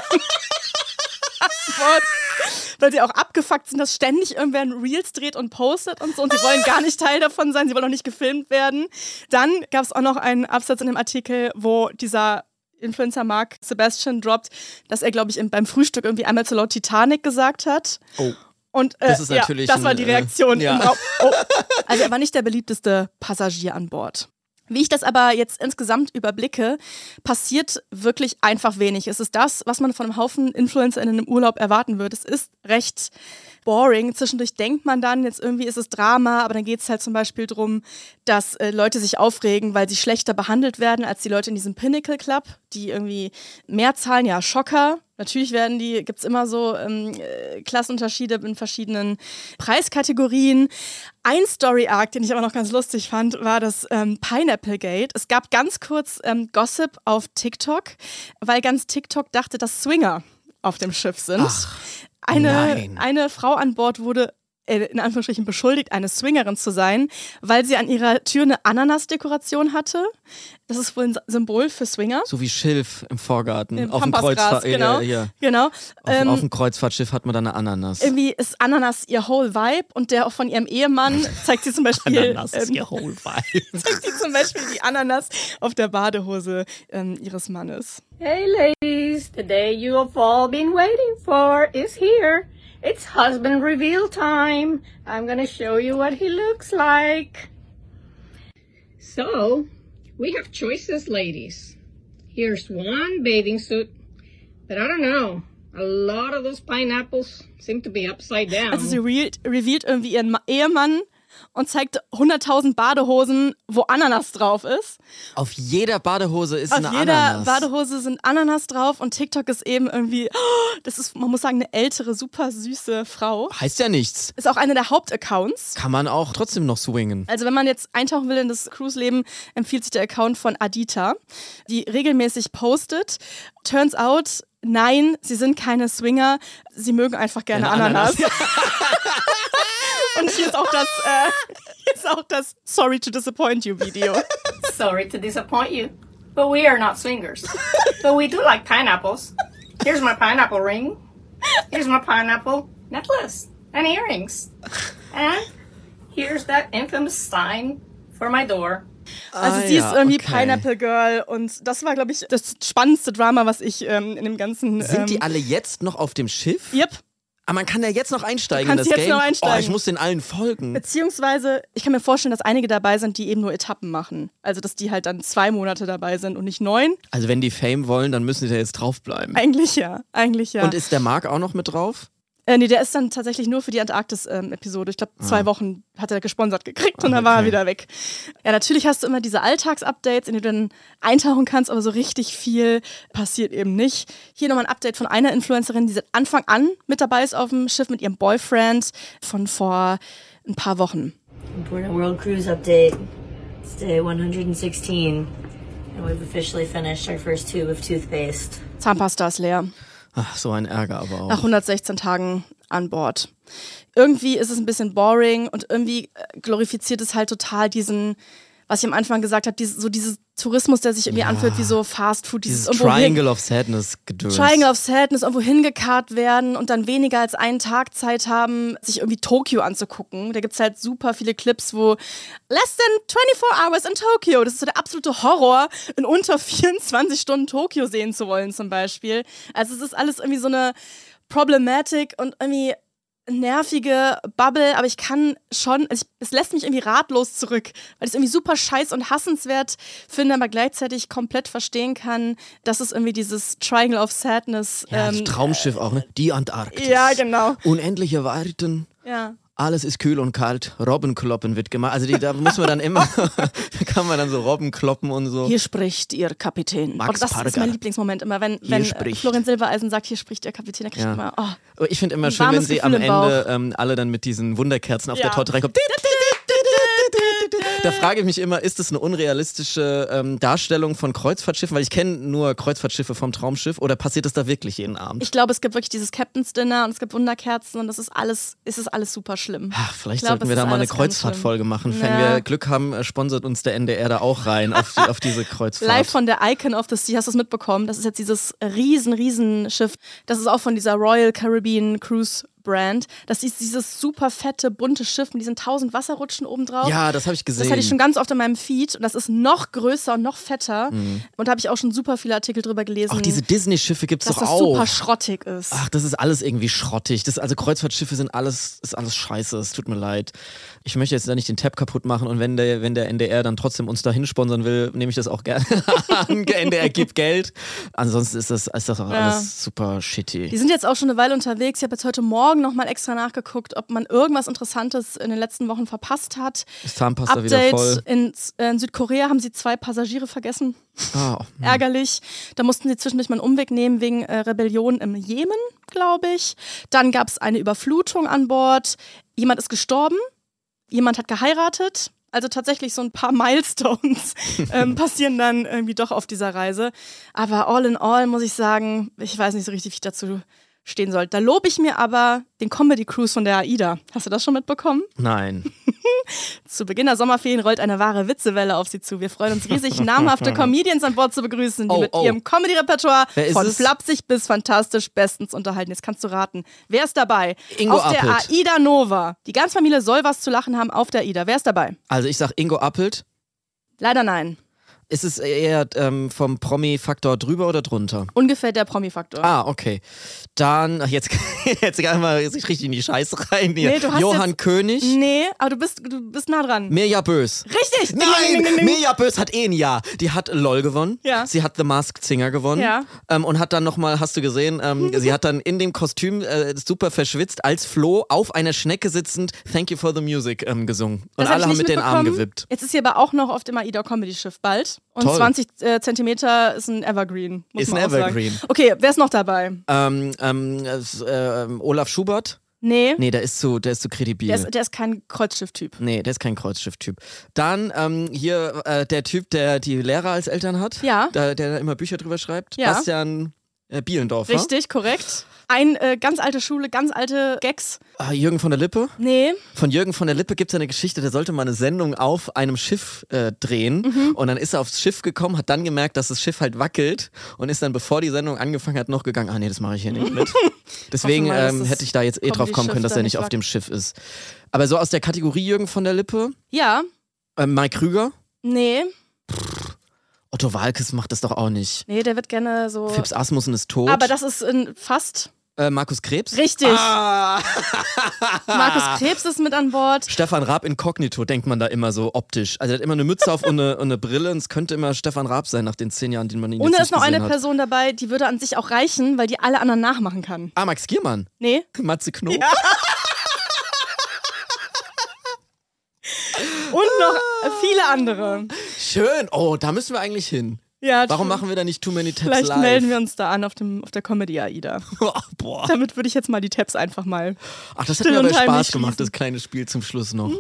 Weil sie auch abgefuckt sind, dass ständig irgendwer ein Reels dreht und postet und so und sie wollen gar nicht Teil davon sein, sie wollen auch nicht gefilmt werden. Dann gab es auch noch einen Absatz in dem Artikel, wo dieser Influencer Mark Sebastian droppt, dass er, glaube ich, beim Frühstück irgendwie einmal zu laut Titanic gesagt hat. Oh. Und das ist natürlich das war die Reaktion im Raum. Oh. Also er war nicht der beliebteste Passagier an Bord. Wie ich das aber jetzt insgesamt überblicke, passiert wirklich einfach wenig. Es ist das, was man von einem Haufen InfluencerInnen im Urlaub erwarten würde. Es ist recht boring. Zwischendurch denkt man dann, jetzt irgendwie ist es Drama, aber dann geht es halt zum Beispiel darum, dass Leute sich aufregen, weil sie schlechter behandelt werden als die Leute in diesem Pinnacle Club, die irgendwie mehr zahlen, ja, Schocker. Natürlich gibt es immer so Klassenunterschiede in verschiedenen Preiskategorien. Ein Story-Arc, den ich aber noch ganz lustig fand, war das Pineapple Gate. Es gab ganz kurz Gossip auf TikTok, weil ganz TikTok dachte, dass Swinger auf dem Schiff sind. Ach, eine Frau an Bord wurde in Anführungsstrichen beschuldigt, eine Swingerin zu sein, weil sie an ihrer Tür eine Ananas-Dekoration hatte. Das ist wohl ein Symbol für Swinger. So wie Schilf im Vorgarten. Im auf dem Kreuzfahrt. Genau. Auf dem Kreuzfahrtschiff hat man dann eine Ananas. Irgendwie ist Ananas ihr Whole Vibe und der auch von ihrem Ehemann zeigt sie zum Beispiel. Ananas ist ihr Whole Vibe. Zeigt sie zum Beispiel die Ananas auf der Badehose ihres Mannes. Hey ladies, the day you have all been waiting for is here. It's husband reveal time. I'm gonna show you what he looks like. So, we have choices, ladies. Here's one bathing suit, but I don't know. A lot of those pineapples seem to be upside down. Also sie revealed irgendwie ihren Ehemann und zeigt 100.000 Badehosen, wo Ananas drauf ist. Auf jeder Badehose ist eine Ananas. Auf jeder Badehose sind Ananas drauf und TikTok ist eben irgendwie, das ist, man muss sagen, eine ältere, super süße Frau. Heißt ja nichts. Ist auch einer der Hauptaccounts. Kann man auch trotzdem noch swingen. Also wenn man jetzt eintauchen will in das Cruise-Leben, empfiehlt sich der Account von Adita, die regelmäßig postet. Turns out, nein, sie sind keine Swinger, sie mögen einfach gerne Ananas. Und hier ist auch das Sorry to disappoint you Video. Sorry to disappoint you, but we are not swingers. But we do like pineapples. Here's my pineapple ring. Here's my pineapple necklace and earrings. And here's that infamous sign for my door. Also sie ist irgendwie Pineapple Girl und das war, glaube ich, das spannendste Drama, was ich in dem ganzen... Sind die alle jetzt noch auf dem Schiff? Yep. Aber man kann ja jetzt noch einsteigen in das jetzt Game. Noch einsteigen. Oh, ich muss den allen folgen. Beziehungsweise, ich kann mir vorstellen, dass einige dabei sind, die eben nur Etappen machen. Also, dass die halt dann 2 Monate dabei sind und nicht 9. Also, wenn die Fame wollen, dann müssen die da jetzt draufbleiben. Eigentlich ja. Und ist der Marc auch noch mit drauf? Nee, der ist dann tatsächlich nur für die Antarktis-Episode. Ich glaube, 2 Wochen hat er gesponsert gekriegt und dann war er wieder weg. Ja, natürlich hast du immer diese Alltagsupdates, in die du dann eintauchen kannst, aber so richtig viel passiert eben nicht. Hier nochmal ein Update von einer Influencerin, die seit Anfang an mit dabei ist auf dem Schiff mit ihrem Boyfriend von vor ein paar Wochen. Important World Cruise Update. It's day 116 and we've officially finished our first tube of toothpaste. Zahnpasta ist leer. Ach, so ein Ärger aber auch. Nach 116 Tagen an Bord. Irgendwie ist es ein bisschen boring und irgendwie glorifiziert es halt total diesen, was ich am Anfang gesagt habe, dieses Tourismus, der sich irgendwie anfühlt wie so Fast Food. Dieses Triangle of Sadness Gedöns. Triangle of Sadness, irgendwo hingekarrt werden und dann weniger als einen Tag Zeit haben, sich irgendwie Tokio anzugucken. Da gibt es halt super viele Clips, wo less than 24 hours in Tokyo. Das ist so der absolute Horror, in unter 24 Stunden Tokio sehen zu wollen zum Beispiel. Also es ist alles irgendwie so eine Problematik und irgendwie nervige Bubble, aber ich kann schon, es lässt mich irgendwie ratlos zurück, weil ich es irgendwie super scheiß und hassenswert finde, aber gleichzeitig komplett verstehen kann, dass es irgendwie dieses Triangle of Sadness... Ja, das Traumschiff auch, ne? Die Antarktis. Ja, genau. Unendliche Weiten. Ja. Alles ist kühl und kalt, Robbenkloppen wird gemacht. Also da muss man dann immer, da kann man dann so Robben kloppen und so. Hier spricht Ihr Kapitän. Max das Parker. ist mein Lieblingsmoment immer, wenn Florian Silbereisen sagt, hier spricht Ihr Kapitän, da kriegt man immer, oh. Ich finde immer schön, wenn sie am Ende alle dann mit diesen Wunderkerzen auf der Torte reinkommen. Da frage ich mich immer, ist das eine unrealistische Darstellung von Kreuzfahrtschiffen? Weil ich kenne nur Kreuzfahrtschiffe vom Traumschiff. Oder passiert das da wirklich jeden Abend? Ich glaube, es gibt wirklich dieses Captain's Dinner und es gibt Wunderkerzen und es ist alles super schlimm. Ach, vielleicht sollten wir da mal eine Kreuzfahrtfolge machen. Wenn wir Glück haben, sponsert uns der NDR da auch rein auf diese Kreuzfahrt. Live von der Icon of the Sea, hast du es mitbekommen? Das ist jetzt dieses riesen Schiff. Das ist auch von dieser Royal Caribbean Cruise Brand. Das ist dieses super fette, bunte Schiff mit diesen 1000 Wasserrutschen obendrauf. Ja, das habe ich gesehen. Das hatte ich schon ganz oft in meinem Feed und das ist noch größer und noch fetter. Und da habe ich auch schon super viele Artikel drüber gelesen. Auch diese Disney-Schiffe gibt es doch auch. Dass das super schrottig ist. Ach, das ist alles irgendwie schrottig. Also Kreuzfahrtschiffe ist alles scheiße. Es tut mir leid. Ich möchte jetzt da nicht den Tab kaputt machen und wenn der NDR dann trotzdem uns dahin sponsern will, nehme ich das auch gerne an. Der NDR gibt Geld. Ansonsten ist das auch alles super shitty. Die sind jetzt auch schon eine Weile unterwegs. Ich habe jetzt heute Morgen nochmal extra nachgeguckt, ob man irgendwas Interessantes in den letzten Wochen verpasst hat. Ist Zahnpasta wieder voll? In Südkorea haben sie 2 Passagiere vergessen. Ärgerlich. Da mussten sie zwischendurch mal einen Umweg nehmen wegen Rebellion im Jemen, glaube ich. Dann gab es eine Überflutung an Bord. Jemand ist gestorben. Jemand hat geheiratet. Also tatsächlich so ein paar Milestones passieren dann irgendwie doch auf dieser Reise. Aber all in all muss ich sagen, ich weiß nicht so richtig, wie ich dazu stehen soll. Da lobe ich mir aber den Comedy Cruise von der AIDA. Hast du das schon mitbekommen? Nein. Zu Beginn der Sommerferien rollt eine wahre Witzewelle auf sie zu. Wir freuen uns riesig, namhafte Comedians an Bord zu begrüßen, die mit ihrem Comedy-Repertoire von flapsig bis fantastisch bestens unterhalten. Jetzt kannst du raten. Wer ist dabei? Ingo auf der Appelt. AIDA Nova. Die ganze Familie soll was zu lachen haben auf der AIDA. Wer ist dabei? Also ich sag Ingo Appelt. Leider nein. Ist es eher vom Promi-Faktor drüber oder drunter? Ungefähr der Promi-Faktor. Ah, okay. Dann, jetzt einmal richtig in die Scheiße rein hier. Nee, du hast Johann König. Nee, aber du bist nah dran. Mirja Bös. Richtig! Nein! Mirja Bös hat ein Jahr. Die hat LOL gewonnen. Ja. Sie hat The Masked Singer gewonnen. Ja. Und hat dann nochmal, hast du gesehen, sie hat dann in dem Kostüm super verschwitzt als Flo auf einer Schnecke sitzend Thank You for the Music gesungen. Und alle haben mit den Armen gewippt. Jetzt ist sie aber auch noch auf dem AIDA Comedy Schiff bald. Und Toll. 20 Zentimeter ist ein Evergreen. Muss Ist man ein auch Evergreen. Sagen. Okay, wer ist noch dabei? Olaf Schubert? Nee. Nee, der ist zu kredibil. Der ist kein Kreuzschiff-Typ. Nee, der ist kein Kreuzschiff-Typ. Dann hier der Typ, der die Lehrer als Eltern hat. Ja. Der da immer Bücher drüber schreibt. Ja. Bastian Bielendorfer. Richtig, korrekt. Ganz alte Schule, ganz alte Gags. Jürgen von der Lippe? Nee. Von Jürgen von der Lippe gibt es eine Geschichte, der sollte mal eine Sendung auf einem Schiff drehen und dann ist er aufs Schiff gekommen, hat dann gemerkt, dass das Schiff halt wackelt und ist dann, bevor die Sendung angefangen hat, noch gegangen, nee, das mache ich hier nicht mit. Deswegen hätte ich da jetzt drauf kommen können, dass er nicht auf dem Schiff ist. Aber so aus der Kategorie Jürgen von der Lippe? Ja. Mike Krüger? Nee. Otto Waalkes macht das doch auch nicht. Nee, der wird gerne so... Phipps Asmussen ist tot. Aber das ist fast... Markus Krebs? Richtig. Markus Krebs ist mit an Bord. Stefan Raab inkognito, denkt man da immer so optisch. Also er hat immer eine Mütze auf und eine Brille und es könnte immer Stefan Raab sein nach den 10 Jahren, die man ihn jetzt nicht gesehen hat. Und da ist noch eine Person dabei, die würde an sich auch reichen, weil die alle anderen nachmachen kann. Max Giermann? Nee. Matze Knob? Ja. Und noch viele andere. Schön. Oh, da müssen wir eigentlich hin. Ja, warum machen wir da nicht Too Many Tabs vielleicht live? Melden wir uns da an auf der Comedy AIDA. Boah. Damit würde ich jetzt mal die Tabs einfach mal. Ach, das hat mir aber Spaß gemacht, das kleine Spiel zum Schluss noch.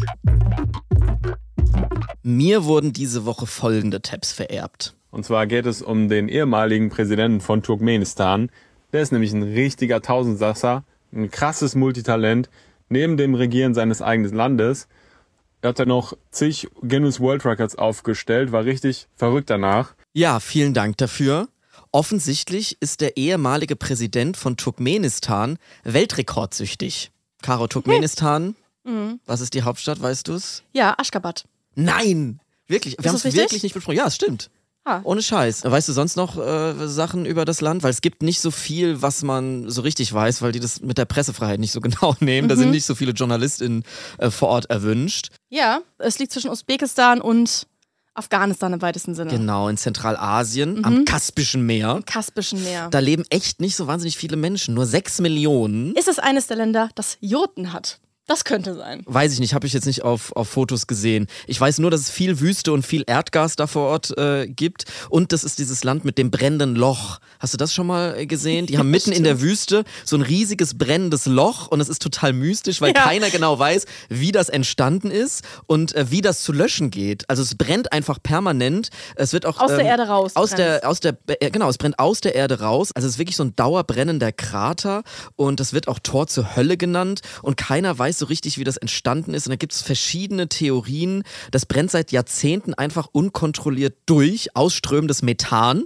Mir wurden diese Woche folgende Tabs vererbt. Und zwar geht es um den ehemaligen Präsidenten von Turkmenistan. Der ist nämlich ein richtiger Tausendsasser, ein krasses Multitalent, neben dem Regieren seines eigenen Landes. Er hat dann noch zig Guinness World Records aufgestellt, war richtig verrückt danach. Ja, vielen Dank dafür. Offensichtlich ist der ehemalige Präsident von Turkmenistan weltrekordsüchtig. Caro, Turkmenistan, was ist die Hauptstadt, weißt du es? Ja, Aşgabat. Nein, wirklich, wir haben es wirklich nicht besprochen. Ja, es stimmt. Ah. Ohne Scheiß. Weißt du sonst noch Sachen über das Land? Weil es gibt nicht so viel, was man so richtig weiß, weil die das mit der Pressefreiheit nicht so genau nehmen. Da sind nicht so viele JournalistInnen vor Ort erwünscht. Ja, es liegt zwischen Usbekistan und Afghanistan im weitesten Sinne. Genau, in Zentralasien, am Kaspischen Meer. Am Kaspischen Meer. Da leben echt nicht so wahnsinnig viele Menschen, nur 6 Millionen. Ist es eines der Länder, das Jurten hat? Das könnte sein. Weiß ich nicht, habe ich jetzt nicht auf Fotos gesehen. Ich weiß nur, dass es viel Wüste und viel Erdgas da vor Ort gibt. Und das ist dieses Land mit dem brennenden Loch. Hast du das schon mal gesehen? Die haben mitten in der Wüste so ein riesiges brennendes Loch und es ist total mystisch, weil keiner genau weiß, wie das entstanden ist und wie das zu löschen geht. Also es brennt einfach permanent. Es wird auch aus der Erde raus. Genau, es brennt aus der Erde raus. Also es ist wirklich so ein dauerbrennender Krater und das wird auch Tor zur Hölle genannt und keiner weiß so richtig, wie das entstanden ist. Und da gibt es verschiedene Theorien. Das brennt seit Jahrzehnten einfach unkontrolliert durch, ausströmendes Methan.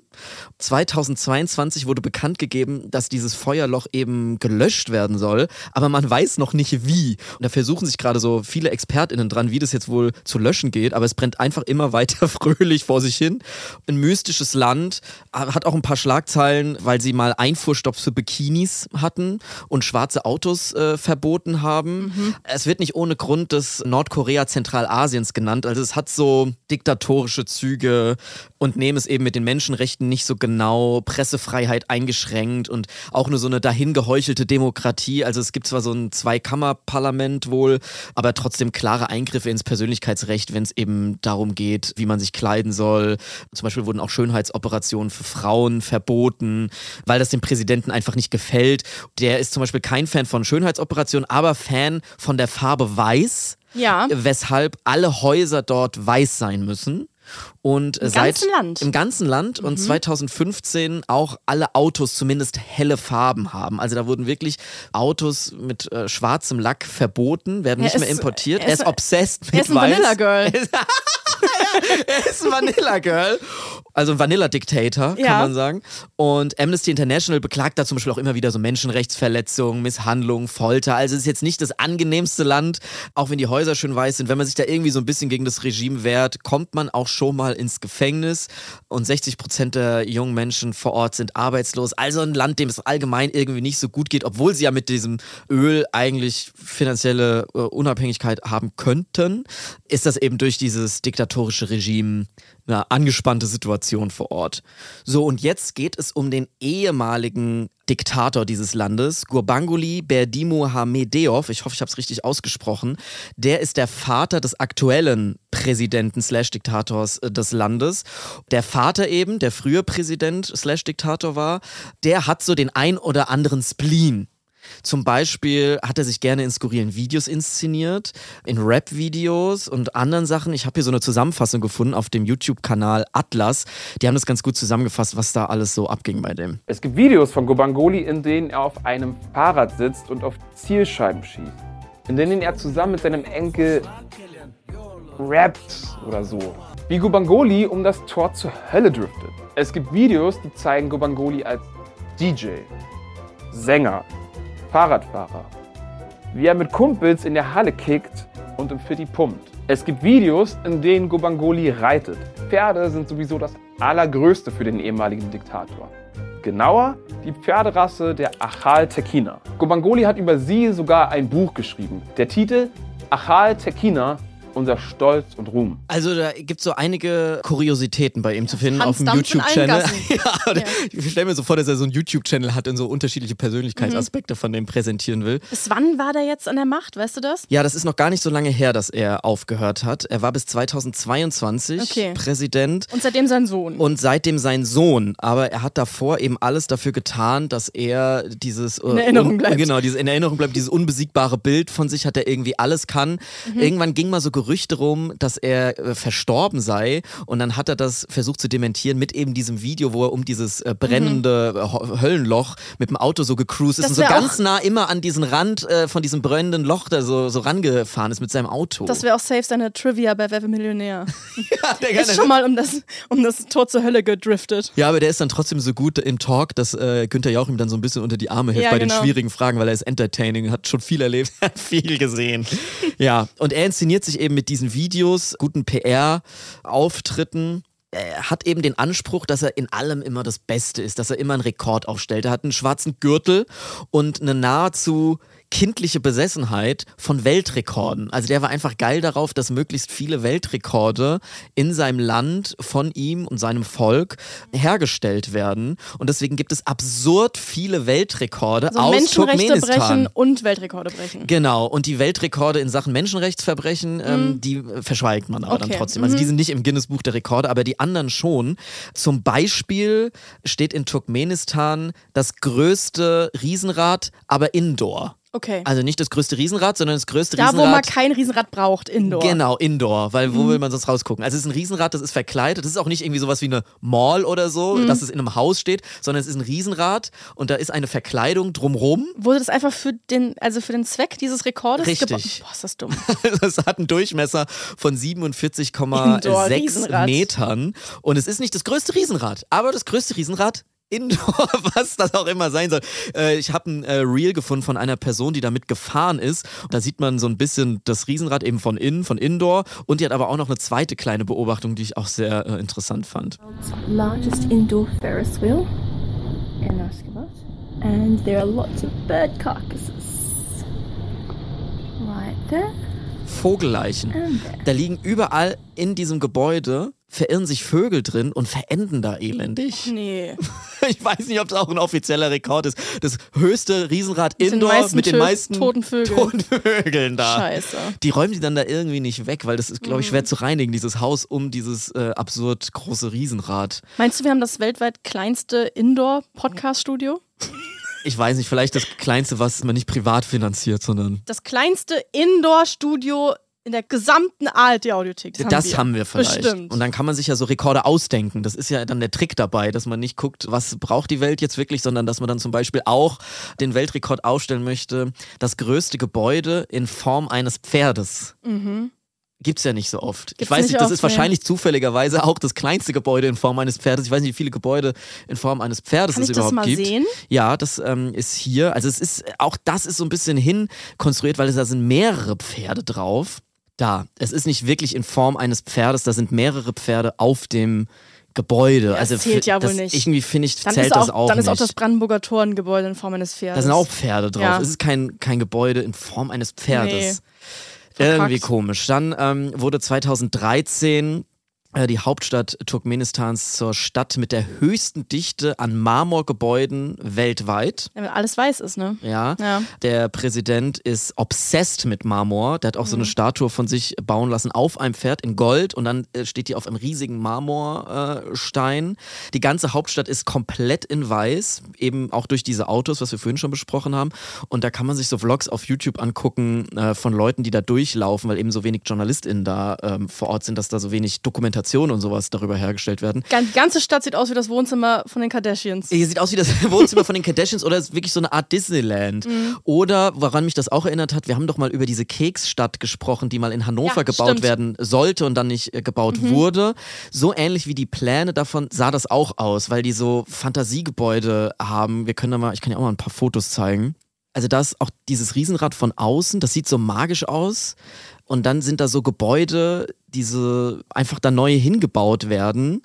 2022 wurde bekannt gegeben, dass dieses Feuerloch eben gelöscht werden soll, aber man weiß noch nicht wie. Und da versuchen sich gerade so viele ExpertInnen dran, wie das jetzt wohl zu löschen geht, aber es brennt einfach immer weiter fröhlich vor sich hin. Ein mystisches Land, hat auch ein paar Schlagzeilen, weil sie mal Einfuhrstopps für Bikinis hatten und schwarze Autos verboten haben. Es wird nicht ohne Grund das Nordkorea Zentralasiens genannt. Also es hat so diktatorische Züge und nehmen es eben mit den Menschenrechten nicht so genau, Pressefreiheit eingeschränkt und auch nur so eine dahin geheuchelte Demokratie. Also es gibt zwar so ein Zweikammerparlament wohl, aber trotzdem klare Eingriffe ins Persönlichkeitsrecht, wenn es eben darum geht, wie man sich kleiden soll. Zum Beispiel wurden auch Schönheitsoperationen für Frauen verboten, weil das dem Präsidenten einfach nicht gefällt. Der ist zum Beispiel kein Fan von Schönheitsoperationen, aber Fan von der Farbe Weiß, weshalb alle Häuser dort weiß sein müssen. Und im ganzen Land und 2015 auch alle Autos zumindest helle Farben haben. Also da wurden wirklich Autos mit schwarzem Lack verboten, werden nicht mehr importiert. Er ist obsessed mit Weiß. Er ist ein Vanilla Girl. Er ist ein Vanilla Girl. Also ein Vanilla-Dictator, kann man sagen. Und Amnesty International beklagt da zum Beispiel auch immer wieder so Menschenrechtsverletzungen, Misshandlungen, Folter. Also es ist jetzt nicht das angenehmste Land, auch wenn die Häuser schön weiß sind. Wenn man sich da irgendwie so ein bisschen gegen das Regime wehrt, kommt man auch schon mal ins Gefängnis. Und 60% der jungen Menschen vor Ort sind arbeitslos. Also ein Land, dem es allgemein irgendwie nicht so gut geht, obwohl sie ja mit diesem Öl eigentlich finanzielle Unabhängigkeit haben könnten, ist das eben durch dieses diktatorische Regime eine angespannte Situation vor Ort. So, und jetzt geht es um den ehemaligen Diktator dieses Landes, Gurbanguly Berdimuhamedow. Ich hoffe, ich habe es richtig ausgesprochen. Der ist der Vater des aktuellen Präsidenten/Diktators des Landes. Der Vater eben, der früher Präsident/Diktator war, der hat so den ein oder anderen Spleen. Zum Beispiel hat er sich gerne in skurrilen Videos inszeniert, in Rap-Videos und anderen Sachen. Ich habe hier so eine Zusammenfassung gefunden auf dem YouTube-Kanal Atlas. Die haben das ganz gut zusammengefasst, was da alles so abging bei dem. Es gibt Videos von Gurbanguly, in denen er auf einem Fahrrad sitzt und auf Zielscheiben schießt. In denen er zusammen mit seinem Enkel rappt oder so. Wie Gurbanguly um das Tor zur Hölle driftet. Es gibt Videos, die zeigen Gurbanguly als DJ, Sänger, Fahrradfahrer, wie er mit Kumpels in der Halle kickt und im Fitti pumpt. Es gibt Videos, in denen Gurbanguly reitet. Pferde sind sowieso das Allergrößte für den ehemaligen Diktator. Genauer, die Pferderasse der Achal Tekkiner. Gurbanguly hat über sie sogar ein Buch geschrieben. Der Titel Achal Tekkiner, unser Stolz und Ruhm. Also da gibt es so einige Kuriositäten bei ihm zu finden auf dem YouTube-Channel. Ich stelle mir so vor, dass er so einen YouTube-Channel hat und so unterschiedliche Persönlichkeitsaspekte von dem präsentieren will. Bis wann war der jetzt an der Macht, weißt du das? Ja, das ist noch gar nicht so lange her, dass er aufgehört hat. Er war bis 2022 Präsident. Und seitdem sein Sohn. Und seitdem sein Sohn. Aber er hat davor eben alles dafür getan, dass er dieses in Erinnerung bleibt. Genau, in Erinnerung bleibt. Dieses unbesiegbare Bild von sich hat er irgendwie alles kann. Irgendwann ging mal so Gerüchte rum, dass er verstorben sei und dann hat er das versucht zu dementieren mit eben diesem Video, wo er um dieses brennende Höllenloch mit dem Auto so gecruised ist und so ganz nah immer an diesen Rand von diesem brennenden Loch da so rangefahren ist mit seinem Auto. Das wäre auch safe seine Trivia bei Wer wird Millionär. Der ist schon mal um das Tor zur Hölle gedriftet. Ja, aber der ist dann trotzdem so gut im Talk, dass Günther Jauch ihm dann so ein bisschen unter die Arme hilft bei den schwierigen Fragen, weil er ist entertaining, hat schon viel erlebt, hat viel gesehen. Ja, und er inszeniert sich eben mit diesen Videos, guten PR-Auftritten. Er hat eben den Anspruch, dass er in allem immer das Beste ist, dass er immer einen Rekord aufstellt. Er hat einen schwarzen Gürtel und eine nahezu kindliche Besessenheit von Weltrekorden. Also der war einfach geil darauf, dass möglichst viele Weltrekorde in seinem Land von ihm und seinem Volk hergestellt werden. Und deswegen gibt es absurd viele Weltrekorde also aus Menschenrechte Turkmenistan. Brechen und Weltrekorde brechen. Genau, und die Weltrekorde in Sachen Menschenrechtsverbrechen, die verschweigt man aber dann trotzdem. Also die sind nicht im Guinness-Buch der Rekorde, aber die anderen schon. Zum Beispiel steht in Turkmenistan das größte Riesenrad, aber indoor. Okay. Also nicht das größte Riesenrad, sondern das größte Riesenrad. Da, wo man kein Riesenrad braucht, Indoor. Genau, Indoor, weil wo will man sonst rausgucken? Also es ist ein Riesenrad, das ist verkleidet, das ist auch nicht irgendwie sowas wie eine Mall oder so, dass es in einem Haus steht, sondern es ist ein Riesenrad und da ist eine Verkleidung drumrum. Wurde das einfach für den Zweck dieses Rekordes Richtig. Boah, ist das dumm. Das hat einen Durchmesser von 47,6 Metern und es ist nicht das größte Riesenrad, aber das größte Riesenrad Indoor, was das auch immer sein soll. Ich habe ein Reel gefunden von einer Person, die damit gefahren ist. Da sieht man so ein bisschen das Riesenrad eben von Indoor. Und die hat aber auch noch eine zweite kleine Beobachtung, die ich auch sehr interessant fand. Largest indoor Ferris wheel in Ashgabat. And there are lots of bird carcasses. Right there. Vogelleichen. Da liegen überall in diesem Gebäude, verirren sich Vögel drin und verenden da elendig. Nee. Ich weiß nicht, ob das auch ein offizieller Rekord ist. Das höchste Riesenrad Indoor mit den meisten toten Vögeln da. Scheiße. Die räumen die dann da irgendwie nicht weg, weil das ist, glaube ich, schwer zu reinigen, dieses Haus um dieses absurd große Riesenrad. Meinst du, wir haben das weltweit kleinste Indoor-Podcast-Studio? Ich weiß nicht, vielleicht das kleinste, was man nicht privat finanziert, sondern... Das kleinste Indoor-Studio in der gesamten ARD-Audiothek. Das haben wir vielleicht. Bestimmt. Und dann kann man sich ja so Rekorde ausdenken. Das ist ja dann der Trick dabei, dass man nicht guckt, was braucht die Welt jetzt wirklich, sondern dass man dann zum Beispiel auch den Weltrekord aufstellen möchte. Das größte Gebäude in Form eines Pferdes. Gibt's ja nicht so oft. Gibt's ich weiß nicht, das oft, ist wahrscheinlich zufälligerweise auch das kleinste Gebäude in Form eines Pferdes. Ich weiß nicht, wie viele Gebäude in Form eines Pferdes es überhaupt gibt. Sehen? Ja, das ist hier. Also es ist, auch das ist so ein bisschen hinkonstruiert, weil da sind mehrere Pferde drauf. Es ist nicht wirklich in Form eines Pferdes, da sind mehrere Pferde auf dem Gebäude. Ja, also das zählt ja wohl nicht. Irgendwie finde ich, dann zählt das auch dann nicht. Dann ist auch das Brandenburger Tor ein Gebäude in Form eines Pferdes. Da sind auch Pferde drauf. Ja. Es ist kein Gebäude in Form eines Pferdes. Nee. Irgendwie komisch. Dann wurde 2013 die Hauptstadt Turkmenistans zur Stadt mit der höchsten Dichte an Marmorgebäuden weltweit. Ja, weil alles weiß ist, ne? Ja. Der Präsident ist obsessed mit Marmor. Der hat auch so eine Statue von sich bauen lassen auf einem Pferd in Gold und dann steht die auf einem riesigen Marmorstein. Die ganze Hauptstadt ist komplett in weiß, eben auch durch diese Autos, was wir vorhin schon besprochen haben. Und da kann man sich so Vlogs auf YouTube angucken von Leuten, die da durchlaufen, weil eben so wenig JournalistInnen da vor Ort sind, dass da so wenig Dokumentation und sowas darüber hergestellt werden. Die ganze Stadt sieht aus wie das Wohnzimmer von den Kardashians. Hier sieht aus wie das Wohnzimmer von den Kardashians oder ist wirklich so eine Art Disneyland. Oder, woran mich das auch erinnert hat, wir haben doch mal über diese Keksstadt gesprochen, die mal in Hannover gebaut werden sollte und dann nicht gebaut wurde. So ähnlich wie die Pläne davon sah das auch aus, weil die so Fantasiegebäude haben. Ich kann ja auch mal ein paar Fotos zeigen. Also da ist auch dieses Riesenrad von außen, das sieht so magisch aus. Und dann sind da so Gebäude, die einfach da neu hingebaut werden,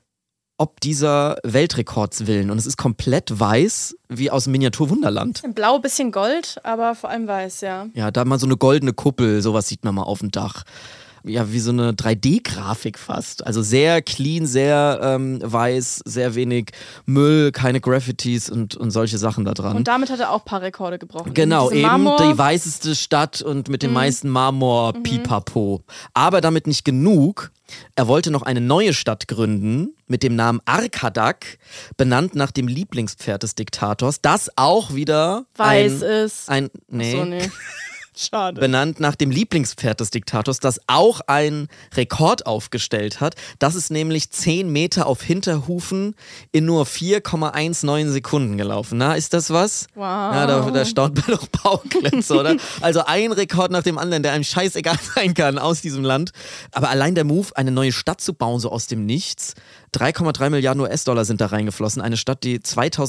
ob dieser Weltrekordswillen. Und es ist komplett weiß, wie aus dem Miniaturwunderland. Blau, bisschen Gold, aber vor allem weiß, ja. Ja, da mal so eine goldene Kuppel, sowas sieht man mal auf dem Dach. Ja, wie so eine 3D-Grafik fast. Also sehr clean, sehr weiß, sehr wenig Müll, keine Graffitis und solche Sachen da dran. Und damit hat er auch ein paar Rekorde gebrochen. Genau, eben die weißeste Stadt und mit dem meisten Marmor, pipapo. Aber damit nicht genug. Er wollte noch eine neue Stadt gründen mit dem Namen Arkadak, benannt nach dem Lieblingspferd des Diktators, das auch wieder weiß ist. Nee. Achso, nee. Schade. Benannt nach dem Lieblingspferd des Diktators, das auch einen Rekord aufgestellt hat. Das ist nämlich 10 Meter auf Hinterhufen in nur 4,19 Sekunden gelaufen. Na, ist das was? Wow. Ja, da staunt man doch Bauklötze, oder? Also ein Rekord nach dem anderen, der einem scheißegal sein kann aus diesem Land. Aber allein der Move, eine neue Stadt zu bauen, so aus dem Nichts, 3,3 Milliarden US-Dollar sind da reingeflossen. Eine Stadt, die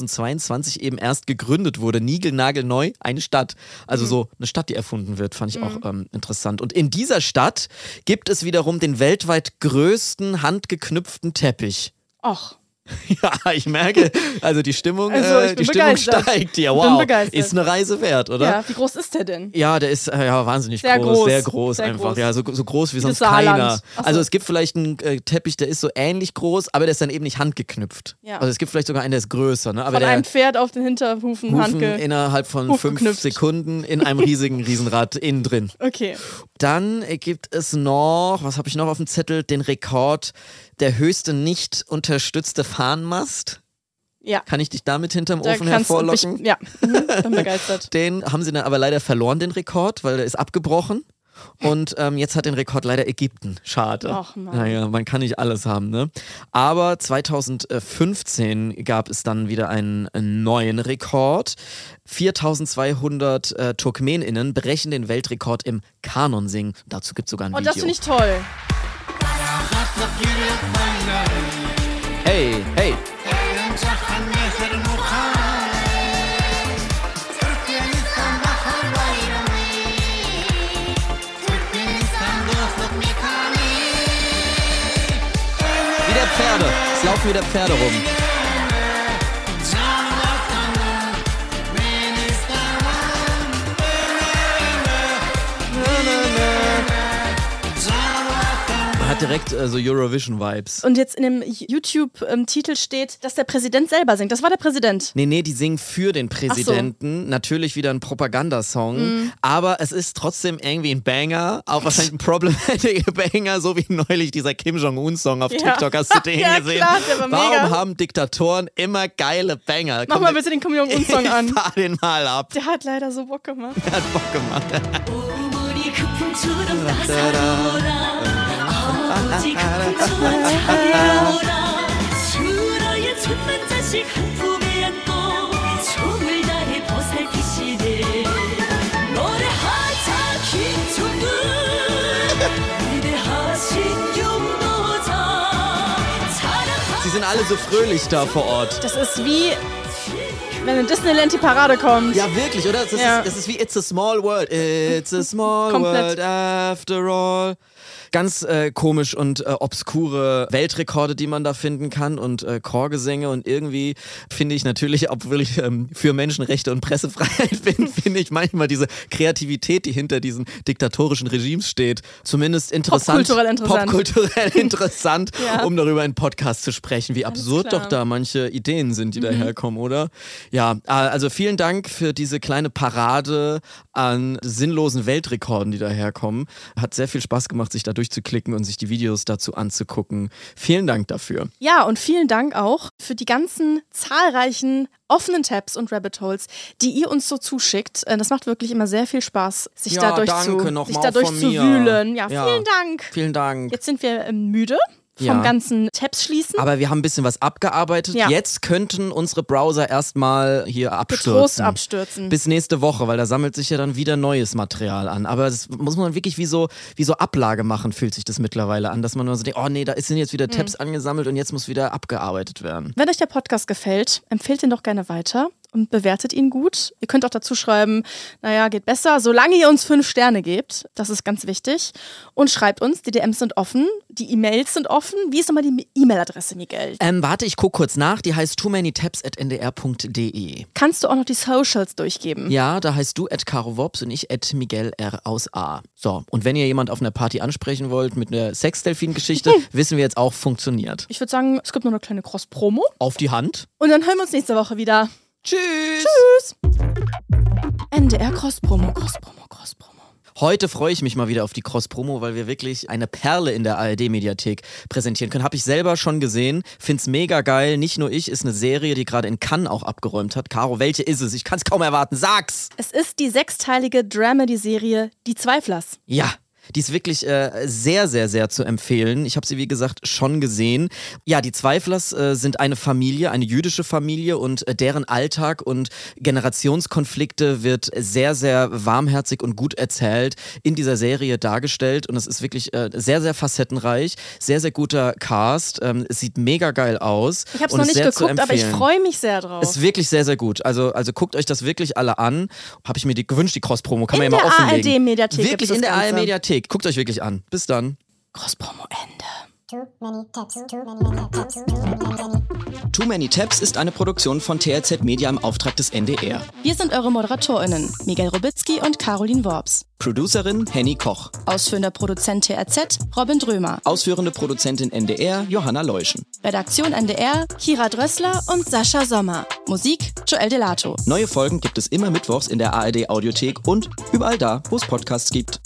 2022 eben erst gegründet wurde. Niegelnagelneu, eine Stadt. Also so eine Stadt, die erfunden wird, fand ich auch interessant. Und in dieser Stadt gibt es wiederum den weltweit größten handgeknüpften Teppich. Och. Ja, ich merke, also die Stimmung, Stimmung steigt hier. Wow, ist eine Reise wert, oder? Ja, wie groß ist der denn? Ja, der ist wahnsinnig sehr groß, sehr groß einfach. Groß. Ja, so groß wie sonst keiner. Also es gibt vielleicht einen Teppich, der ist so ähnlich groß, aber der ist dann eben nicht handgeknüpft. Ja. Also es gibt vielleicht sogar einen, der ist größer. Ne? Aber von einem Pferd auf den Hinterhufen innerhalb von 5 Sekunden in einem Riesenrad innen drin. Okay. Dann gibt es noch, was habe ich noch auf dem Zettel, den Rekord, der höchste nicht unterstützte Fahnenmast. Ja. Kann ich dich damit hinterm Ofen hervorlocken? Ja, bin begeistert. Den haben sie dann aber leider verloren, den Rekord, weil der ist abgebrochen. Und jetzt hat den Rekord leider Ägypten. Schade. Ach Mann. Naja, man kann nicht alles haben, ne? Aber 2015 gab es dann wieder einen neuen Rekord. 4200 TurkmenInnen brechen den Weltrekord im Kanonsingen. Dazu gibt es sogar ein Video. Und das finde ich toll. Hey, hey. Wieder Pferde. Es laufen wieder Pferde rum. Hat direkt so Eurovision-Vibes. Und jetzt in dem YouTube-Titel steht, dass der Präsident selber singt. Das war der Präsident. Nee, die singen für den Präsidenten. So. Natürlich wieder ein Propagandasong. Aber es ist trotzdem irgendwie ein Banger. Auch wahrscheinlich ein problematischer Banger, so wie neulich dieser Kim Jong-un-Song auf TikTok. Hast du den gesehen? Klar, der war Warum mega. haben Diktatoren immer geile Banger? Mach mal bitte den Kim Jong-un-Song an. Ich fahr den mal ab. Der hat leider so Bock gemacht. Der hat Bock gemacht. alle so fröhlich da vor Ort. Das ist wie, wenn in Disneyland die Parade kommt. Ja, wirklich, oder? Das ist wie It's a Small World. It's a small world after all. Ganz komisch und obskure Weltrekorde, die man da finden kann und Chorgesänge und irgendwie finde ich natürlich, obwohl ich für Menschenrechte und Pressefreiheit bin, finde ich manchmal diese Kreativität, die hinter diesen diktatorischen Regimes steht, zumindest interessant. Popkulturell interessant, ja. Um darüber in Podcast zu sprechen, wie absurd doch da manche Ideen sind, die daherkommen, oder? Ja, also vielen Dank für diese kleine Parade an sinnlosen Weltrekorden, die daherkommen. Hat sehr viel Spaß gemacht, sich da durchzuklicken und sich die Videos dazu anzugucken. Vielen Dank dafür. Ja, und vielen Dank auch für die ganzen zahlreichen offenen Tabs und Rabbit Holes, die ihr uns so zuschickt. Das macht wirklich immer sehr viel Spaß, sich dadurch zu wühlen. Ja, vielen Dank. Vielen Dank. Jetzt sind wir müde vom ganzen Tabs schließen. Aber wir haben ein bisschen was abgearbeitet. Ja. Jetzt könnten unsere Browser erstmal hier abstürzen. Getrost abstürzen. Bis nächste Woche, weil da sammelt sich ja dann wieder neues Material an. Aber das muss man wirklich wie so Ablage machen, fühlt sich das mittlerweile an. Dass man nur so denkt, oh nee, da sind jetzt wieder Tabs angesammelt und jetzt muss wieder abgearbeitet werden. Wenn euch der Podcast gefällt, empfehlt ihn doch gerne weiter und bewertet ihn gut. Ihr könnt auch dazu schreiben, naja, geht besser, solange ihr uns 5 Sterne gebt. Das ist ganz wichtig. Und schreibt uns, die DMs sind offen, die E-Mails sind offen. Wie ist nochmal die E-Mail-Adresse, Miguel? Warte, ich gucke kurz nach. Die heißt toomanytabs@ndr.de. Kannst du auch noch die Socials durchgeben? Ja, da heißt du @carowops und ich @miguelr aus A. So, und wenn ihr jemand auf einer Party ansprechen wollt mit einer Sexdelfin-Geschichte, wissen wir jetzt auch, funktioniert. Ich würde sagen, es gibt noch eine kleine Cross-Promo. Auf die Hand. Und dann hören wir uns nächste Woche wieder. Tschüss. Tschüss. NDR Cross-Promo. Heute freue ich mich mal wieder auf die Cross-Promo, weil wir wirklich eine Perle in der ARD-Mediathek präsentieren können. Habe ich selber schon gesehen, find's mega geil. Nicht nur ich, ist eine Serie, die gerade in Cannes auch abgeräumt hat. Caro, welche ist es? Ich kann's kaum erwarten. Sag's! Es ist die 6-teilige Dramedy-Serie Die Zweiflers. Ja. Die ist wirklich sehr, sehr, sehr zu empfehlen. Ich habe sie, wie gesagt, schon gesehen. Ja, die Zweiflers sind eine Familie, eine jüdische Familie und deren Alltag und Generationskonflikte wird sehr, sehr warmherzig und gut erzählt in dieser Serie dargestellt. Und es ist wirklich sehr, sehr facettenreich, sehr, sehr guter Cast. Es sieht mega geil aus. Ich habe es noch nicht geguckt, aber ich freue mich sehr drauf. Ist wirklich sehr, sehr gut. Also guckt euch das wirklich alle an. Habe ich mir gewünscht, die Cross-Promo. Kann man ja mal offenlegen. In der ARD-Mediathek. Wirklich in der ARD-Mediathek. Guckt euch wirklich an. Bis dann. Cross-Promo Ende. Too Many Tabs ist eine Produktion von TRZ Media im Auftrag des NDR. Wir sind eure ModeratorInnen, Miguel Robitzky und Caroline Worps. Producerin Henny Koch. Ausführender Produzent TRZ Robin Drömer. Ausführende Produzentin NDR Johanna Leuschen. Redaktion NDR Kira Drössler und Sascha Sommer. Musik Joel Delato. Neue Folgen gibt es immer mittwochs in der ARD Audiothek und überall da, wo es Podcasts gibt.